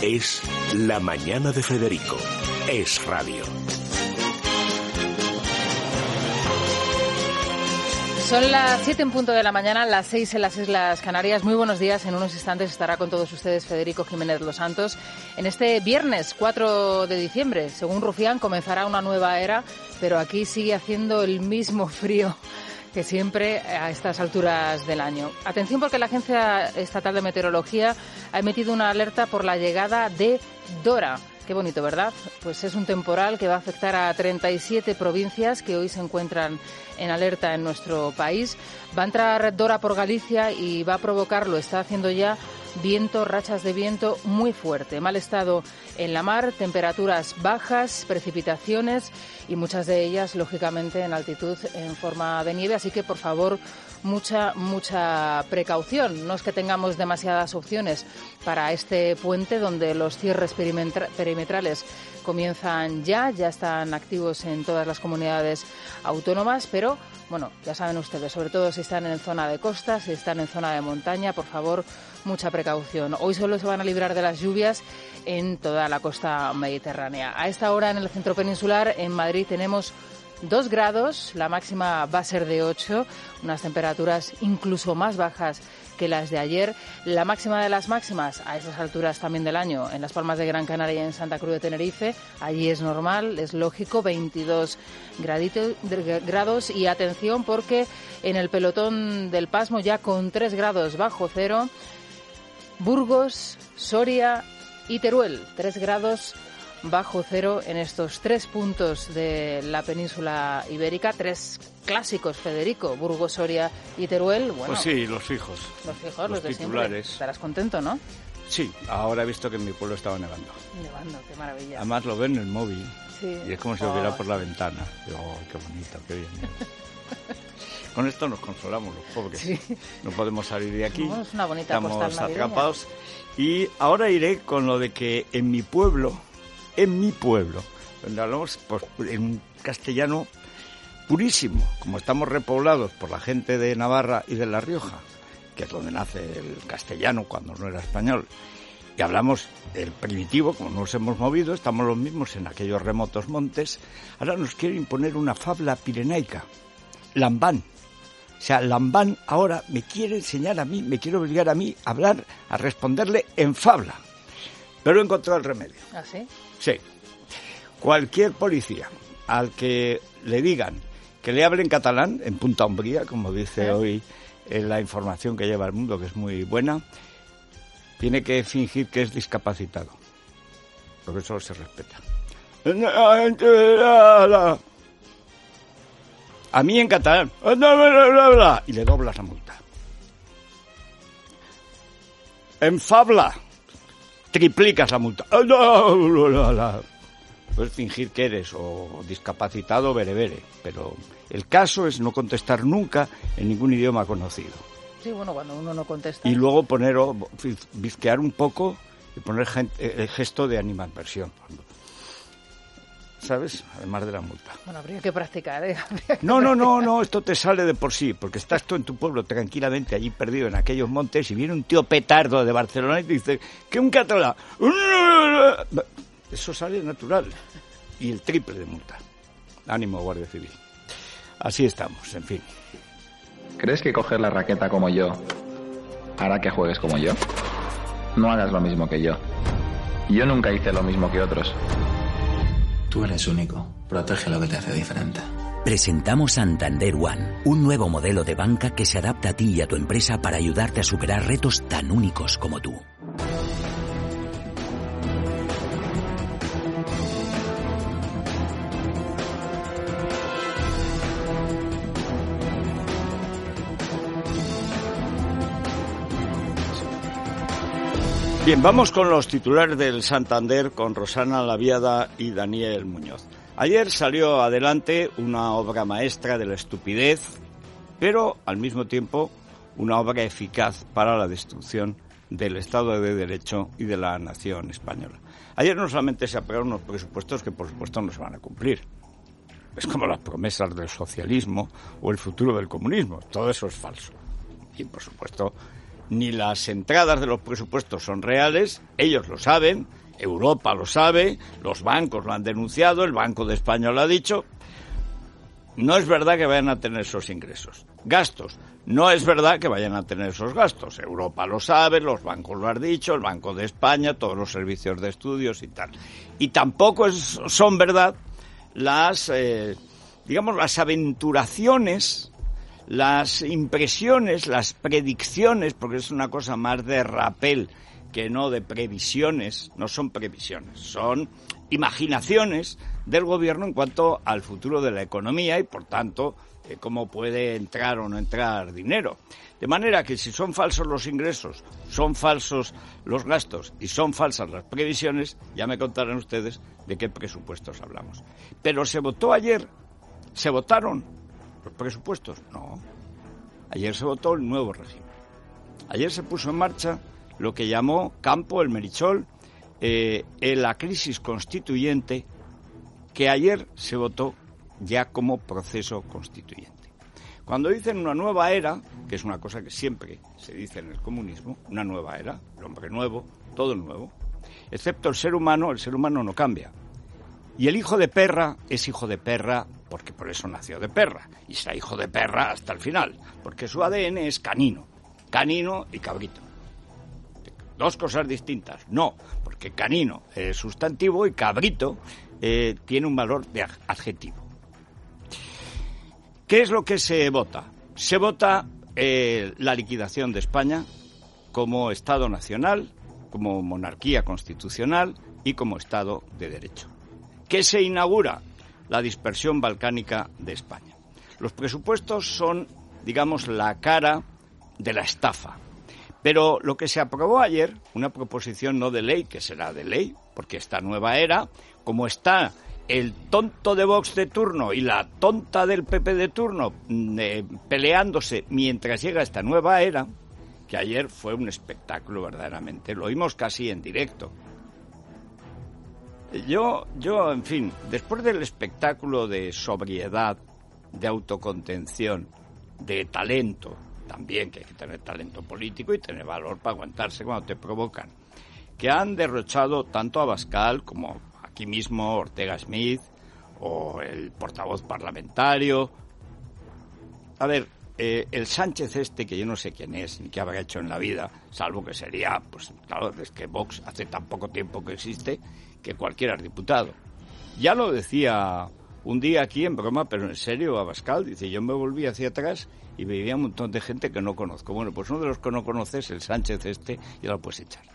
Es La Mañana de Federico. Es radio. Son las 7 en punto de la mañana, las 6 en las Islas Canarias. Muy buenos días. En unos instantes estará con todos ustedes Federico Jiménez Los Santos. En este viernes 4 de diciembre, según Rufián, comenzará una nueva era, pero aquí sigue haciendo el mismo frío que siempre a estas alturas del año. Atención, porque la Agencia Estatal de Meteorología ha emitido una alerta por la llegada de Dora. Qué bonito, ¿verdad? Pues es un temporal que va a afectar a 37 provincias que hoy se encuentran en alerta en nuestro país. Va a entrar Dora por Galicia y va a provocar, lo está haciendo ya, viento, rachas de viento muy fuerte. Mal estado en la mar, temperaturas bajas, precipitaciones y muchas de ellas, lógicamente, en altitud en forma de nieve. Así que, por favor, mucha precaución. No es que tengamos demasiadas opciones para este puente, donde los cierres perimetrales comienzan ya están activos en todas las comunidades autónomas, pero bueno, ya saben ustedes, sobre todo si están en zona de costa, si están en zona de montaña, por favor, mucha precaución. Hoy solo se van a librar de las lluvias en toda la costa mediterránea. A esta hora en el centro peninsular, en Madrid, tenemos 2 grados, la máxima va a ser de 8, unas temperaturas incluso más bajas que las de ayer. La máxima de las máximas, a esas alturas también del año, en Las Palmas de Gran Canaria y en Santa Cruz de Tenerife, allí es normal, es lógico, 22 grados. Y atención, porque en el pelotón del pasmo, ya con 3 grados bajo cero, Burgos, Soria y Teruel, 3 grados bajo cero en estos 3 puntos de la península ibérica. 3 clásicos, Federico, Burgos, Soria y Teruel. Bueno, pues sí, los fijos. Los de titulares. Siempre. Estarás contento, ¿no? Sí, ahora he visto que en mi pueblo estaba nevando. Nevando, qué maravilla. Además lo ven en el móvil. Sí. Y es como si lo viera por la ventana. Digo, oh, qué bonito, qué bien. Con esto nos consolamos los pobres. Sí. No podemos salir de aquí. No, es una bonita Estamos postal navideña. atrapados. Y ahora iré con lo de que en mi pueblo, donde hablamos pues, en un castellano purísimo, como estamos repoblados por la gente de Navarra y de La Rioja, que es donde nace el castellano cuando no era español, y hablamos del primitivo, como nos hemos movido, estamos los mismos en aquellos remotos montes. Ahora nos quiere imponer una fabla pirenaica, Lambán. O sea, Lambán ahora me quiere enseñar a mí, me quiere obligar a mí a hablar, a responderle en fabla. Pero he encontrado el remedio. ¿Ah, sí? Sí. Cualquier policía al que le digan que le hable en catalán, en Punta Umbría, como dice hoy la información que lleva El Mundo, que es muy buena, tiene que fingir que es discapacitado. Porque eso se respeta. A mí en catalán. Y le doblas la multa. En fabla triplicas la multa. Puedes fingir que eres o discapacitado berebere, pero el caso es no contestar nunca en ningún idioma conocido. Sí, bueno, cuando uno no contesta. Y luego bizquear un poco y poner el gesto de animadversión. ¿Sabes? Además de la multa. Bueno, habría que practicar, ¿eh? No, esto te sale de por sí, porque estás tú en tu pueblo tranquilamente allí perdido en aquellos montes y viene un tío petardo de Barcelona y te dice que un catalán. Eso sale natural. Y el triple de multa. Ánimo, Guardia Civil. Así estamos, en fin. ¿Crees que coger la raqueta como yo hará que juegues como yo? No hagas lo mismo que yo. Yo nunca hice lo mismo que otros. Tú eres único. Protege lo que te hace diferente. Presentamos Santander One, un nuevo modelo de banca que se adapta a ti y a tu empresa para ayudarte a superar retos tan únicos como tú. Bien, vamos con los titulares del Santander con Rosana Laviada y Daniel Muñoz. Ayer salió adelante una obra maestra de la estupidez, pero al mismo tiempo una obra eficaz para la destrucción del Estado de Derecho y de la nación española. Ayer no solamente se aprobaron unos presupuestos que por supuesto no se van a cumplir. Es como las promesas del socialismo o el futuro del comunismo. Todo eso es falso. Y por supuesto ni las entradas de los presupuestos son reales, ellos lo saben, Europa lo sabe, los bancos lo han denunciado, el Banco de España lo ha dicho. No es verdad que vayan a tener esos ingresos. Gastos, no es verdad que vayan a tener esos gastos. Europa lo sabe, los bancos lo han dicho, el Banco de España, todos los servicios de estudios y tal. Y tampoco son verdad las, las aventuraciones, las impresiones, las predicciones, porque es una cosa más de rapel que no de previsiones. No son previsiones, son imaginaciones del gobierno en cuanto al futuro de la economía y, por tanto, cómo puede entrar o no entrar dinero. De manera que si son falsos los ingresos, son falsos los gastos y son falsas las previsiones, ya me contarán ustedes de qué presupuestos hablamos. Pero se votó ayer, ¿se votaron los presupuestos? No. Ayer se votó el nuevo régimen. Ayer se puso en marcha lo que llamó Campo, el Merichol, la crisis constituyente, que ayer se votó ya como proceso constituyente. Cuando dicen una nueva era, que es una cosa que siempre se dice en el comunismo, una nueva era, el hombre nuevo, todo nuevo, excepto el ser humano no cambia. Y el hijo de perra es hijo de perra porque por eso nació de perra, y será hijo de perra hasta el final, porque su ADN es canino y cabrito. Dos cosas distintas, no, porque canino es sustantivo y cabrito tiene un valor de adjetivo. ¿Qué es lo que se vota? Se vota la liquidación de España como Estado nacional, como monarquía constitucional y como Estado de Derecho. ¿Qué se inaugura? La dispersión balcánica de España. Los presupuestos son, digamos, la cara de la estafa. Pero lo que se aprobó ayer, una proposición no de ley, que será de ley, porque esta nueva era, como está el tonto de Vox de turno y la tonta del PP de turno peleándose mientras llega esta nueva era, que ayer fue un espectáculo verdaderamente, lo vimos casi en directo. Yo, en fin, después del espectáculo de sobriedad, de autocontención, de talento, también que hay que tener talento político y tener valor para aguantarse cuando te provocan, que han derrochado tanto a Abascal como aquí mismo Ortega Smith o el portavoz parlamentario. A ver, el Sánchez que yo no sé quién es ni qué habrá hecho en la vida, salvo que sería, pues claro, es que Vox hace tan poco tiempo que existe que cualquiera es diputado. Ya lo decía un día aquí en broma, pero en serio, Abascal, dice, yo me volví hacia atrás y veía un montón de gente que no conozco. Bueno, pues uno de los que no conoces, el Sánchez ya lo puedes echar.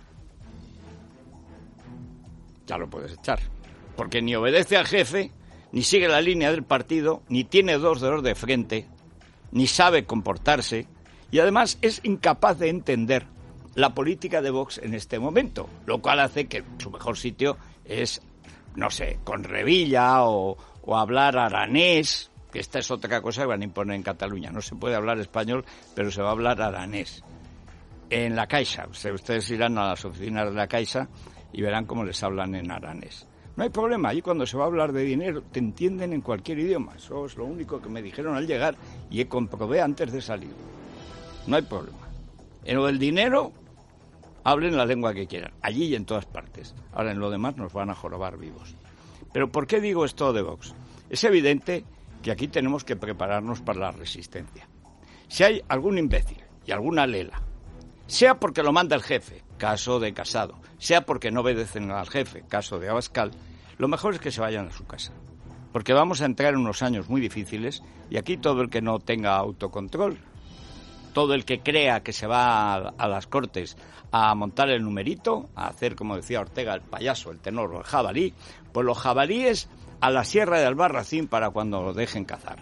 Ya lo puedes echar. Porque ni obedece al jefe, ni sigue la línea del partido, ni tiene dos dedos de frente, ni sabe comportarse, y además es incapaz de entender la política de Vox en este momento, lo cual hace que su mejor sitio es, no sé, con Revilla o hablar aranés, que esta es otra cosa que van a imponer en Cataluña. No se puede hablar español, pero se va a hablar aranés. En la Caixa, ustedes irán a las oficinas de la Caixa y verán cómo les hablan en aranés. No hay problema, allí cuando se va a hablar de dinero te entienden en cualquier idioma. Eso es lo único que me dijeron al llegar y comprobé antes de salir. No hay problema. En lo del dinero, hablen la lengua que quieran, allí y en todas partes. Ahora, en lo demás nos van a jorobar vivos. Pero ¿por qué digo esto de Vox? Es evidente que aquí tenemos que prepararnos para la resistencia. Si hay algún imbécil y alguna lela, sea porque lo manda el jefe, caso de Casado, sea porque no obedecen al jefe, caso de Abascal, lo mejor es que se vayan a su casa. Porque vamos a entrar en unos años muy difíciles y aquí todo el que no tenga autocontrol, todo el que crea que se va a las Cortes a montar el numerito, a hacer, como decía Ortega, el payaso, el tenor o el jabalí, pues los jabalíes a la Sierra de Albarracín para cuando lo dejen cazar.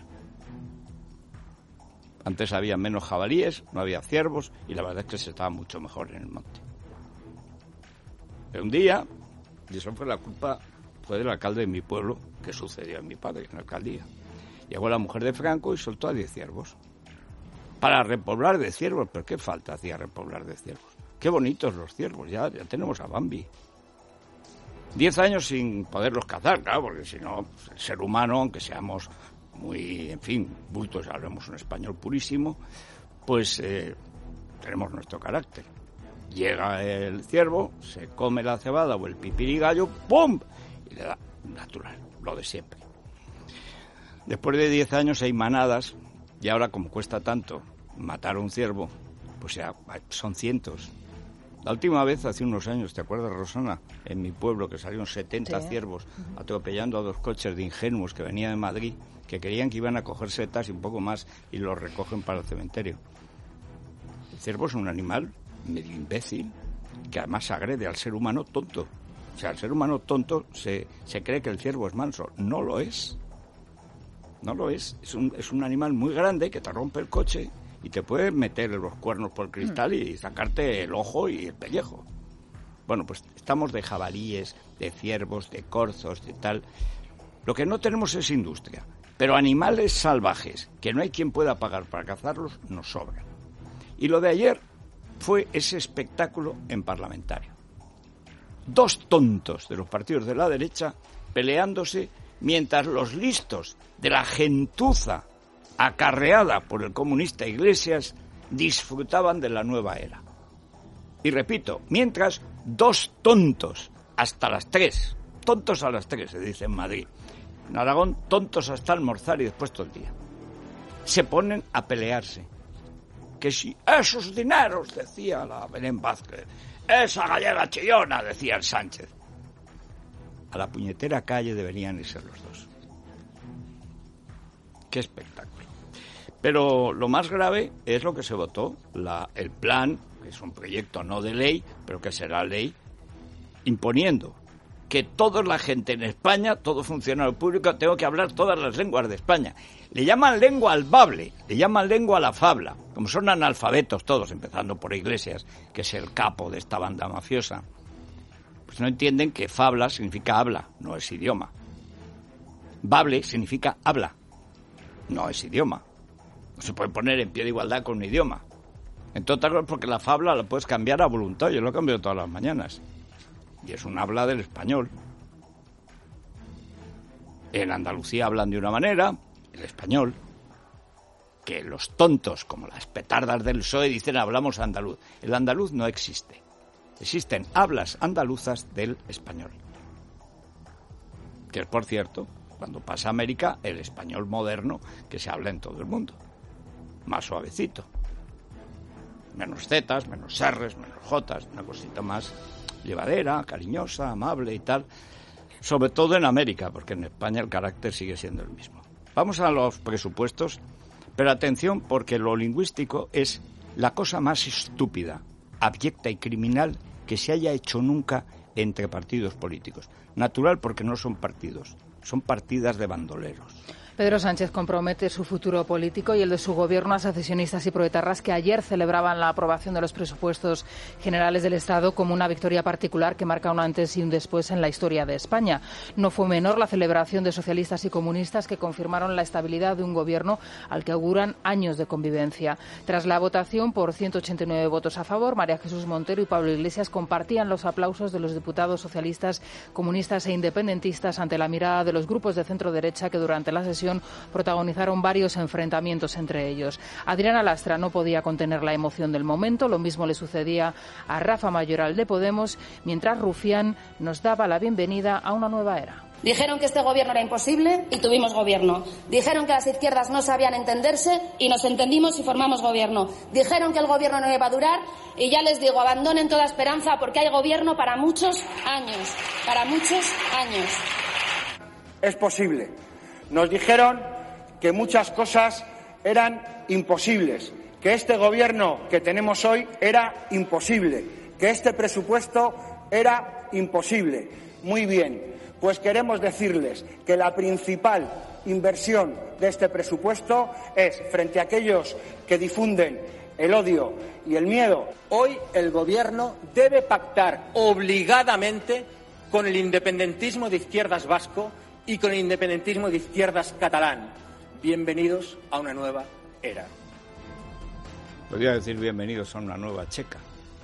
Antes había menos jabalíes, no había ciervos y la verdad es que se estaba mucho mejor en el monte. Pero un día, y eso fue la culpa, fue del alcalde de mi pueblo, que sucedió a mi padre en la alcaldía. Llegó la mujer de Franco y soltó a 10 ciervos. Para repoblar de ciervos, pero qué falta hacía repoblar de ciervos. Qué bonitos los ciervos, ya tenemos a Bambi. 10 años sin poderlos cazar, claro, porque si no, pues, el ser humano, aunque seamos muy, en fin, bultos, hablemos un español purísimo, pues tenemos nuestro carácter. Llega el ciervo, se come la cebada o el pipirigallo, ¡pum!, y le da natural, lo de siempre. Después de 10 años hay manadas, y ahora como cuesta tanto matar a un ciervo, pues ya son cientos. La última vez, hace unos años, ¿te acuerdas, Rosana? En mi pueblo, que salieron 70 ciervos atropellando a 2 coches de ingenuos que venían de Madrid, que creían que iban a coger setas y un poco más, y los recogen para el cementerio. El ciervo es un animal medio imbécil, que además agrede al ser humano tonto. O sea, el ser humano tonto se cree que el ciervo es manso. No lo es. No lo es. Es un animal muy grande que te rompe el coche y te puede meter los cuernos por el cristal y sacarte el ojo y el pellejo. Bueno, pues estamos de jabalíes, de ciervos, de corzos, de tal. Lo que no tenemos es industria. Pero animales salvajes, que no hay quien pueda pagar para cazarlos, nos sobran. Y lo de ayer fue ese espectáculo en parlamentario. 2 tontos de los partidos de la derecha peleándose mientras los listos de la gentuza acarreada por el comunista Iglesias disfrutaban de la nueva era. Y repito, mientras 2 tontos hasta las 3, tontos a las 3 se dice en Madrid, en Aragón tontos hasta almorzar y después todo el día, se ponen a pelearse. Que si esos dineros, decía la Belén Vázquez, esa gallega chillona, decía el Sánchez. A la puñetera calle deberían irse los 2. Qué espectáculo. Pero lo más grave es lo que se votó, el plan, que es un proyecto no de ley, pero que será ley, imponiendo que toda la gente en España, todo funcionario público, tengo que hablar todas las lenguas de España. Le llaman lengua al bable, le llaman lengua a la fabla, como son analfabetos todos, empezando por Iglesias, que es el capo de esta banda mafiosa. Pues no entienden que fabla significa habla, no es idioma. Bable significa habla, no es idioma. No se puede poner en pie de igualdad con un idioma. Entre otras cosas porque la fabla la puedes cambiar a voluntad, yo lo cambio todas las mañanas. Y es un habla del español. En Andalucía hablan de una manera, el español, que los tontos, como las petardas del PSOE, dicen hablamos andaluz. El andaluz no existe. Existen hablas andaluzas del español. Que es, por cierto, cuando pasa a América, el español moderno que se habla en todo el mundo. Más suavecito. Menos zetas, menos erres, menos jotas, una cosita más llevadera, cariñosa, amable y tal, sobre todo en América, porque en España el carácter sigue siendo el mismo. Vamos a los presupuestos, pero atención, porque lo lingüístico es la cosa más estúpida, abyecta y criminal que se haya hecho nunca entre partidos políticos. Natural, porque no son partidos, son partidas de bandoleros. Pedro Sánchez compromete su futuro político y el de su gobierno a secesionistas y proetarras que ayer celebraban la aprobación de los presupuestos generales del Estado como una victoria particular que marca un antes y un después en la historia de España. No fue menor la celebración de socialistas y comunistas que confirmaron la estabilidad de un gobierno al que auguran años de convivencia. Tras la votación por 189 votos a favor, María Jesús Montero y Pablo Iglesias compartían los aplausos de los diputados socialistas, comunistas e independentistas ante la mirada de los grupos de centro-derecha que durante la sesión protagonizaron varios enfrentamientos entre ellos. Adriana Lastra no podía contener la emoción del momento, lo mismo le sucedía a Rafa Mayoral de Podemos, mientras Rufián nos daba la bienvenida a una nueva era. Dijeron que este gobierno era imposible y tuvimos gobierno. Dijeron que las izquierdas no sabían entenderse y nos entendimos y formamos gobierno. Dijeron que el gobierno no iba a durar y ya les digo, abandonen toda esperanza porque hay gobierno para muchos años. Para muchos años. Es posible. Nos dijeron que muchas cosas eran imposibles, que este gobierno que tenemos hoy era imposible, que este presupuesto era imposible. Muy bien, pues queremos decirles que la principal inversión de este presupuesto es frente a aquellos que difunden el odio y el miedo. Hoy el gobierno debe pactar obligadamente con el independentismo de izquierdas vasco y con el independentismo de izquierdas catalán. Bienvenidos a una nueva era. Podría decir bienvenidos a una nueva checa.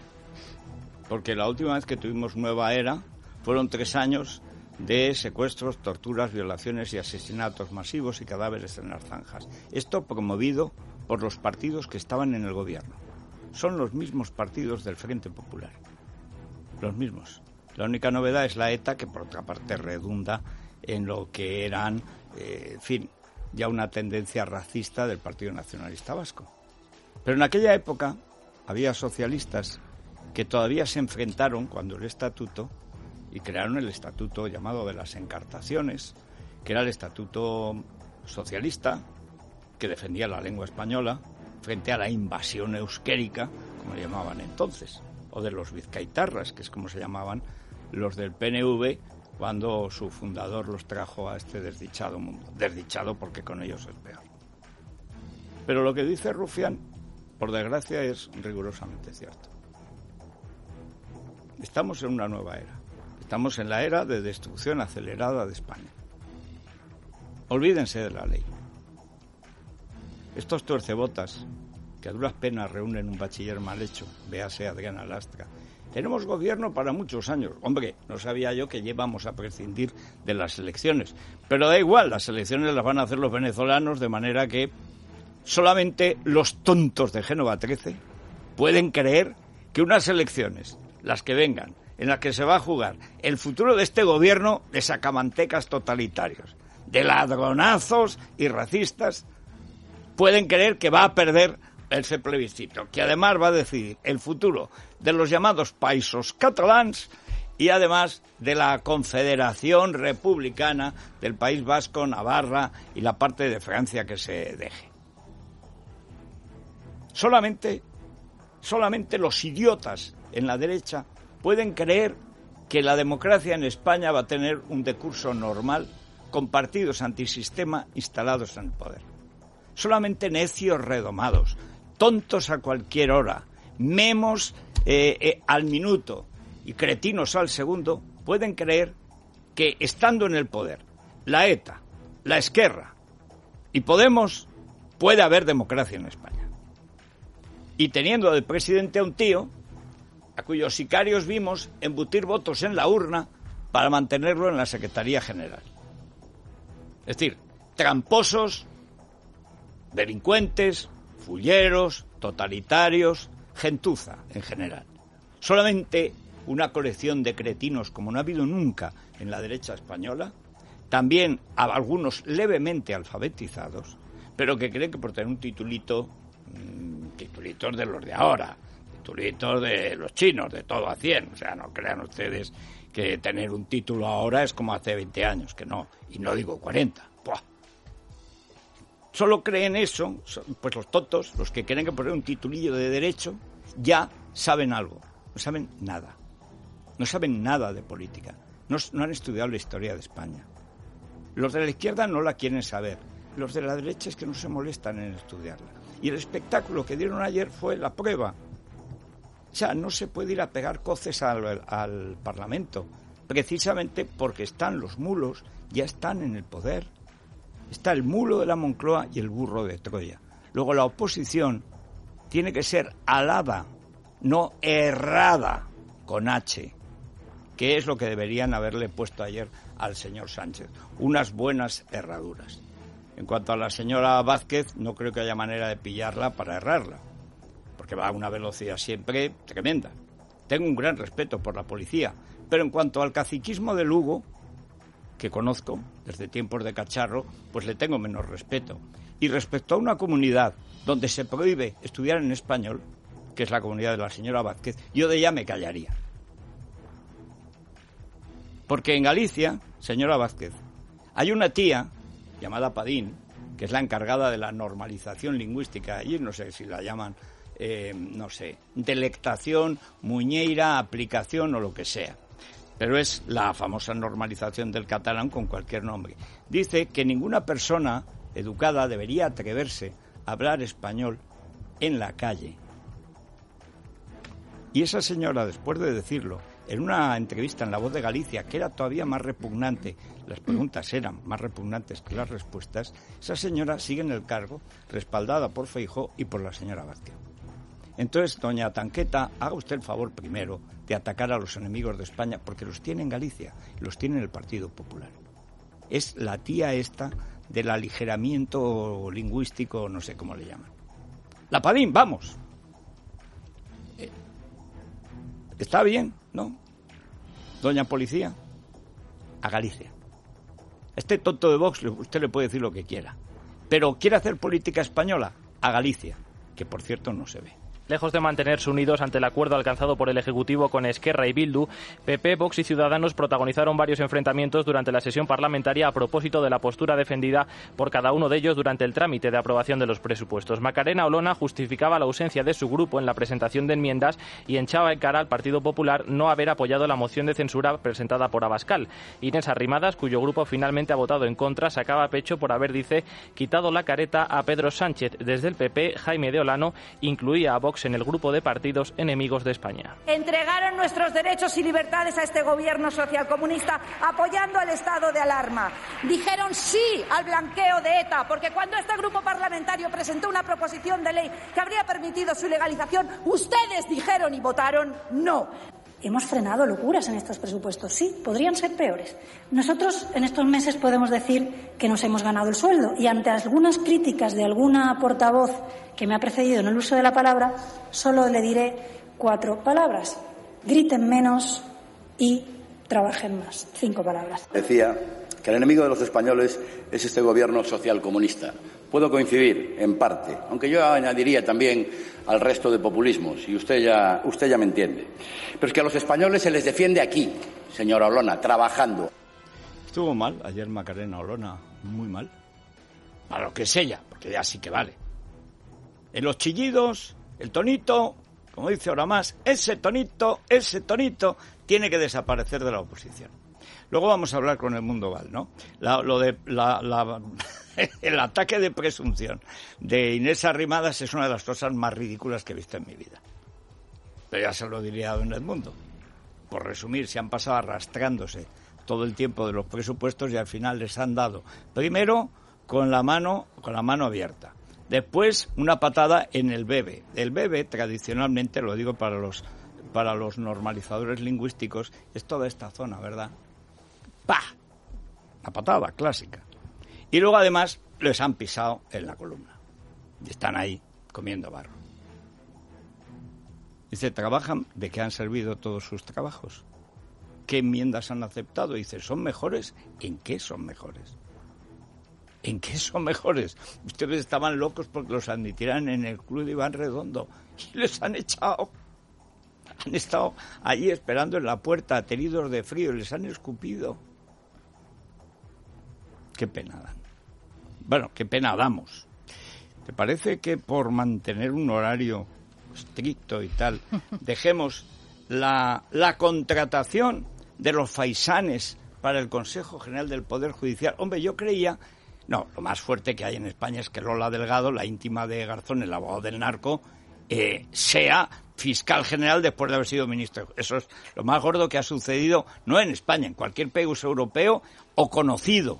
Porque la última vez que tuvimos nueva era fueron 3 años de secuestros, torturas, violaciones y asesinatos masivos y cadáveres en las zanjas. Esto promovido por los partidos que estaban en el gobierno. son los mismos partidos del Frente Popular. Los mismos. La única novedad es la ETA, que por otra parte redunda en lo que eran, en fin, ya una tendencia racista del Partido Nacionalista Vasco. Pero en aquella época había socialistas que todavía se enfrentaron cuando el estatuto, y crearon el estatuto llamado de las encartaciones, que era el estatuto socialista, que defendía la lengua española frente a la invasión euskérica, como le llamaban entonces, o de los vizcaitarras, que es como se llamaban los del PNV, cuando su fundador los trajo a este desdichado mundo. Desdichado porque con ellos es peor. Pero lo que dice Rufián, por desgracia, es rigurosamente cierto. Estamos en una nueva era. Estamos en la era de destrucción acelerada de España. Olvídense de la ley. Estos tuercebotas, que a duras penas reúnen un bachiller mal hecho, véase Adriana Lastra. Tenemos gobierno para muchos años. Hombre, no sabía yo que llevamos a prescindir de las elecciones. Pero da igual, las elecciones las van a hacer los venezolanos, de manera que solamente los tontos de Génova 13 pueden creer que unas elecciones, las que vengan, en las que se va a jugar el futuro de este gobierno de sacamantecas totalitarios, de ladronazos y racistas, pueden creer que va a perder ese plebiscito, que además va a decidir el futuro de los llamados països catalans y además de la Confederación Republicana del País Vasco, Navarra y la parte de Francia que se deje. Solamente los idiotas en la derecha pueden creer que la democracia en España va a tener un decurso normal con partidos antisistema instalados en el poder. Solamente necios redomados, tontos a cualquier hora, memos al minuto y cretinos al segundo pueden creer que estando en el poder la ETA, la Esquerra y Podemos puede haber democracia en España. Y teniendo de presidente a un tío a cuyos sicarios vimos embutir votos en la urna para mantenerlo en la Secretaría General. Es decir, tramposos, delincuentes, fulleros, totalitarios, gentuza en general. Solamente una colección de cretinos como no ha habido nunca en la derecha española, también a algunos levemente alfabetizados, pero que creen que por tener un titulitos de los de ahora, titulitos de los chinos, de todo a 100, o sea, no crean ustedes que tener un título ahora es como hace 20 años, que no, y no digo 40. ¡Buah! Solo creen eso, pues los tontos, los que creen que poner un titulillo de derecho ya saben algo, no saben nada. No saben nada de política, no han estudiado la historia de España. Los de la izquierda no la quieren saber, los de la derecha es que no se molestan en estudiarla. Y el espectáculo que dieron ayer fue la prueba. O sea, no se puede ir a pegar coces al Parlamento, precisamente porque están los mulos, ya están en el poder. Está el mulo de la Moncloa y el burro de Troya. Luego la oposición tiene que ser alada, no errada, con H, que es lo que deberían haberle puesto ayer al señor Sánchez. Unas buenas herraduras. En cuanto a la señora Vázquez, no creo que haya manera de pillarla para errarla, porque va a una velocidad siempre tremenda. Tengo un gran respeto por la policía, pero en cuanto al caciquismo de Lugo, que conozco desde tiempos de cacharro, pues le tengo menos respeto. Y respecto a una comunidad donde se prohíbe estudiar en español, que es la comunidad de la señora Vázquez, yo de ella me callaría. Porque en Galicia, señora Vázquez, hay una tía llamada Padín, que es la encargada de la normalización lingüística, allí no sé si la llaman, delectación, muñeira, aplicación o lo que sea. Pero es la famosa normalización del catalán con cualquier nombre. Dice que ninguna persona educada debería atreverse a hablar español en la calle. Y esa señora, después de decirlo, en una entrevista en La Voz de Galicia, que era todavía más repugnante, las preguntas eran más repugnantes que las respuestas, esa señora sigue en el cargo, respaldada por Feijóo y por la señora Vázquez. Entonces, doña Tanqueta, haga usted el favor primero de atacar a los enemigos de España, porque los tiene en Galicia, los tiene en el Partido Popular. Es la tía esta del aligeramiento lingüístico, no sé cómo le llaman. La Padín, vamos. Está bien, ¿no? Doña Policía, a Galicia. Este tonto de Vox, usted le puede decir lo que quiera, pero quiere hacer política española, a Galicia, que por cierto no se ve. Lejos de mantenerse unidos ante el acuerdo alcanzado por el Ejecutivo con Esquerra y Bildu, PP, Vox y Ciudadanos protagonizaron varios enfrentamientos durante la sesión parlamentaria a propósito de la postura defendida por cada uno de ellos durante el trámite de aprobación de los presupuestos. Macarena Olona justificaba la ausencia de su grupo en la presentación de enmiendas y echaba en cara al Partido Popular no haber apoyado la moción de censura presentada por Abascal. Inés Arrimadas, cuyo grupo finalmente ha votado en contra, sacaba pecho por haber, dice, quitado la careta a Pedro Sánchez. Desde el PP, Jaime de Olano incluía a Vox en el grupo de partidos enemigos de España. Entregaron nuestros derechos y libertades a este gobierno socialcomunista apoyando al estado de alarma. Dijeron sí al blanqueo de ETA, porque cuando este grupo parlamentario presentó una proposición de ley que habría permitido su legalización, ustedes dijeron y votaron no. Hemos frenado locuras en estos presupuestos, sí, podrían ser peores. Nosotros en estos meses podemos decir que nos hemos ganado el sueldo y ante algunas críticas de alguna portavoz que me ha precedido en el uso de la palabra, solo le diré 4 palabras. Griten menos y trabajen más. 5 palabras. Decía que el enemigo de los españoles es este gobierno socialcomunista. Puedo coincidir en parte, aunque yo añadiría también al resto de populismos, y usted ya me entiende. Pero es que a los españoles se les defiende aquí, señora Olona, trabajando. Estuvo mal ayer Macarena Olona, muy mal. Para lo que es ella, porque ya sí que vale. En los chillidos, el tonito, como dice ahora más, ese tonito tiene que desaparecer de la oposición. Luego vamos a hablar con el mundo Val, ¿no? El ataque de presunción de Inés Arrimadas es una de las cosas más ridículas que he visto en mi vida. Pero ya se lo diría a don Edmundo. Por resumir, se han pasado arrastrándose todo el tiempo de los presupuestos y al final les han dado, primero, con la mano abierta. Después, una patada en el bebe. El bebe, tradicionalmente, lo digo para los normalizadores lingüísticos, es toda esta zona, ¿verdad? ¡Pah! La patada clásica. Y luego, además, les han pisado en la columna. Y están ahí, comiendo barro. Dice, ¿trabajan? ¿De qué han servido todos sus trabajos? ¿Qué enmiendas han aceptado? Dice, ¿son mejores? ¿En qué son mejores? ¿En qué son mejores? Ustedes estaban locos porque los admitirán en el club de Iván Redondo. Y les han echado. Han estado allí esperando en la puerta, ateridos de frío, y les han escupido. Qué pena dan. Bueno, qué pena damos. ¿Te parece que por mantener un horario estricto y tal, dejemos la contratación de los faisanes para el Consejo General del Poder Judicial? Hombre, yo creía... No, lo más fuerte que hay en España es que Lola Delgado, la íntima de Garzón, el abogado del narco, sea fiscal general después de haber sido ministro. Eso es lo más gordo que ha sucedido, no en España, en cualquier país europeo o conocido,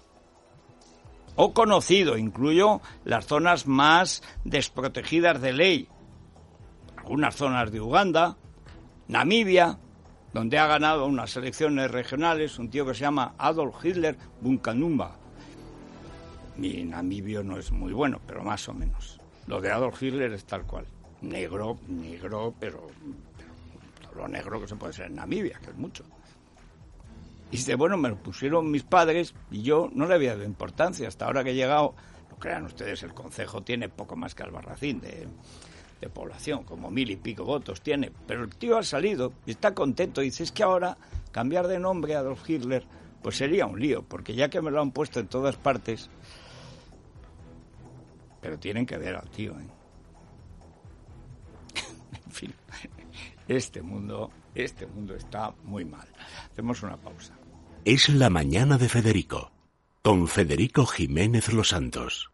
incluyo las zonas más desprotegidas de ley, algunas zonas de Uganda, Namibia, donde ha ganado unas elecciones regionales un tío que se llama Adolf Hitler Bunkanumba. Mi namibio no es muy bueno, pero más o menos. Lo de Adolf Hitler es tal cual. Negro, pero lo negro que se puede ser en Namibia, que es mucho. Y dice, bueno, me lo pusieron mis padres y yo no le había dado importancia. Hasta ahora que he llegado, no crean ustedes, el concejo tiene poco más que Albarracín de población, como 1000 y pico votos tiene. Pero el tío ha salido y está contento. Dice, es que ahora cambiar de nombre a Adolf Hitler pues sería un lío, porque ya que me lo han puesto en todas partes... Pero tienen que ver al tío, ¿eh? En fin, este mundo está muy mal. Hacemos una pausa. Es la mañana de Federico, con Federico Jiménez Los Santos.